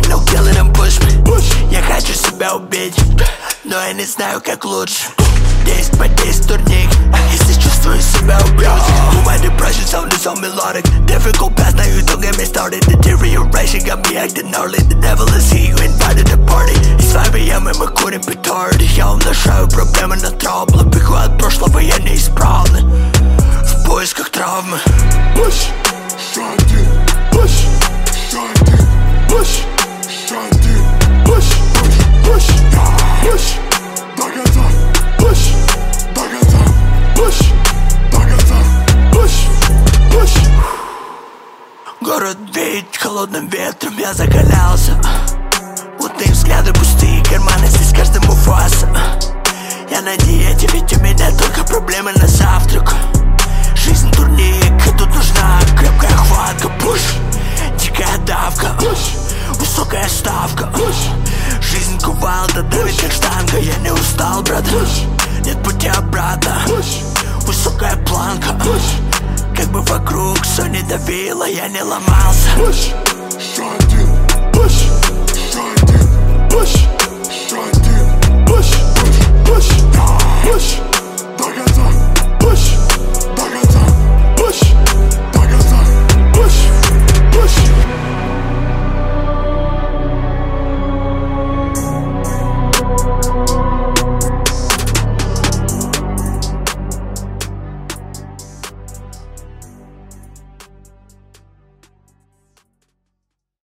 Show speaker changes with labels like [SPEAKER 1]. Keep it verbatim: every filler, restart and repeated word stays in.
[SPEAKER 1] сигнал киллером push me. Я хочу себя убить, но я не знаю как лучше. Действ по действ турник, если чувствую себя убьют. My depression sounded so melodic. Difficult path, now you don't get me started. Deterioration got me acting gnarly. The devil is he who invited the party. It's five a m и мы курим петарды. Я умножаю проблемы на траблы. Бегу от прошлого, я неисправный в поисках травмы.
[SPEAKER 2] Push, шанти, push, шанти, push, шанти, push, push, push, push, до конца, push, до конца, push, до конца, push, push.
[SPEAKER 1] Город веет холодным ветром, я закалялся. Мутные взгляды, пустые карманы, здесь каждому фаса. Я на диете, ведь у меня только проблемы на завтрак. Жизнь турник, и тут нужна крепкая хватка. Пуш, дикая давка, высокая ставка. Жизнь кувалда, давит как штанга. Я не устал, брат, нет пути обратно. Высокая планка, как бы вокруг все не давило, я не ломался.